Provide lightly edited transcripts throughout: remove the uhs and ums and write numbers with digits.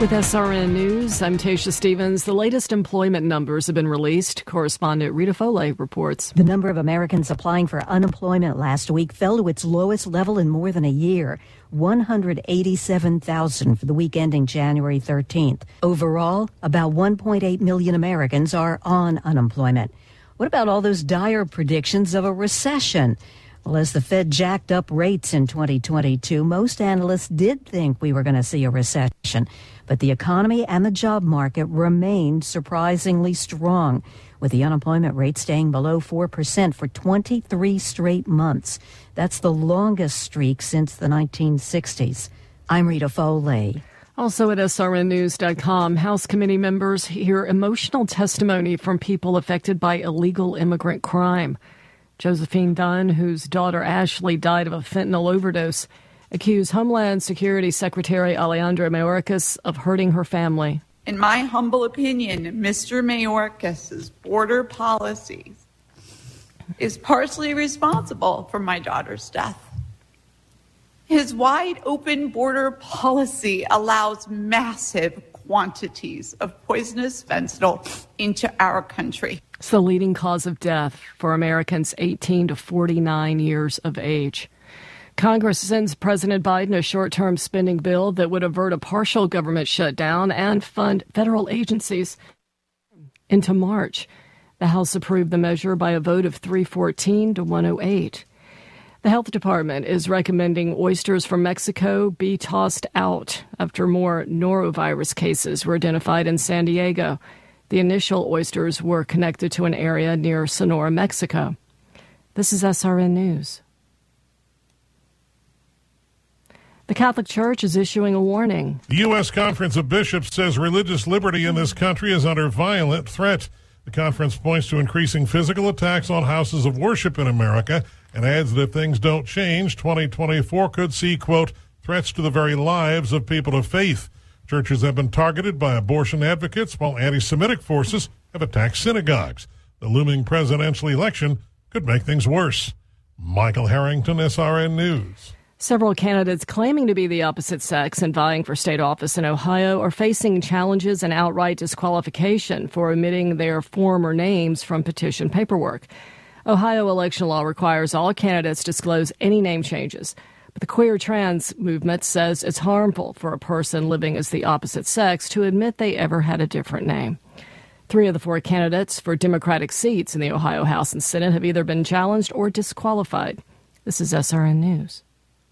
With SRN News, I'm Tasha Stevens. The latest employment numbers have been released. Correspondent Rita Foley reports. The number of Americans applying for unemployment last week fell to its lowest level in more than a year, 187,000 for the week ending January 13th. Overall, about 1.8 million Americans are on unemployment. What about all those dire predictions of a recession? Well, as the Fed jacked up rates in 2022, most analysts did think we were going to see a recession. But the economy and the job market remained surprisingly strong, with the unemployment rate staying below 4% for 23 straight months. That's the longest streak since the 1960s. I'm Rita Foley. Also at srnnews.com, House committee members hear emotional testimony from people affected by illegal immigrant crime. Josephine Dunn, whose daughter Ashley died of a fentanyl overdose, accused Homeland Security Secretary Alejandro Mayorkas of hurting her family. In my humble opinion, Mr. Mayorkas' border policy is partially responsible for my daughter's death. His wide-open border policy allows massive quantities of poisonous fentanyl into our country. It's the leading cause of death for Americans 18 to 49 years of age. Congress sends President Biden a short-term spending bill that would avert a partial government shutdown and fund federal agencies into March. The House approved the measure by a vote of 314 to 108. The health department is recommending oysters from Mexico be tossed out after more norovirus cases were identified in San Diego. The initial oysters were connected to an area near Sonora, Mexico. This is SRN News. The Catholic Church is issuing a warning. The U.S. Conference of Bishops says religious liberty in this country is under violent threat. The conference points to increasing physical attacks on houses of worship in America and adds that if things don't change, 2024 could see, quote, threats to the very lives of people of faith. Churches have been targeted by abortion advocates, while anti-Semitic forces have attacked synagogues. The looming presidential election could make things worse. Michael Harrington, SRN News. Several candidates claiming to be the opposite sex and vying for state office in Ohio are facing challenges and outright disqualification for omitting their former names from petition paperwork. Ohio election law requires all candidates disclose any name changes. But the queer trans movement says it's harmful for a person living as the opposite sex to admit they ever had a different name. 3 of the 4 candidates for Democratic seats in the Ohio House and Senate have either been challenged or disqualified. This is SRN News.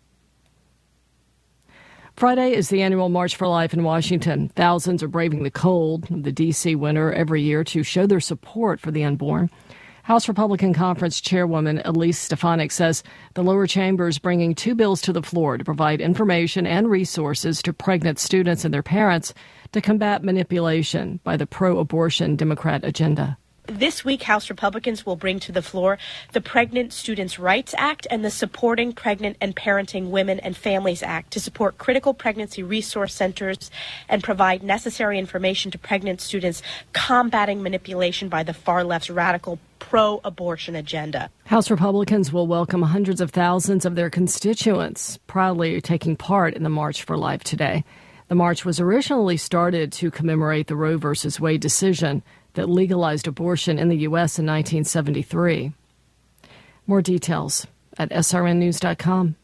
Friday is the annual March for Life in Washington. Thousands are braving the cold of the D.C. winter every year to show their support for the unborn. House Republican Conference Chairwoman Elise Stefanik says the lower chamber is bringing 2 bills to the floor to provide information and resources to pregnant students and their parents to combat manipulation by the pro-abortion Democrat agenda. This week, House Republicans will bring to the floor the Pregnant Students' Rights Act and the Supporting Pregnant and Parenting Women and Families Act to support critical pregnancy resource centers and provide necessary information to pregnant students combating manipulation by the far left's radical pro-abortion agenda. House Republicans will welcome hundreds of thousands of their constituents proudly taking part in the March for Life today. The march was originally started to commemorate the Roe v. Wade decision that legalized abortion in the U.S. in 1973. More details at srnnews.com.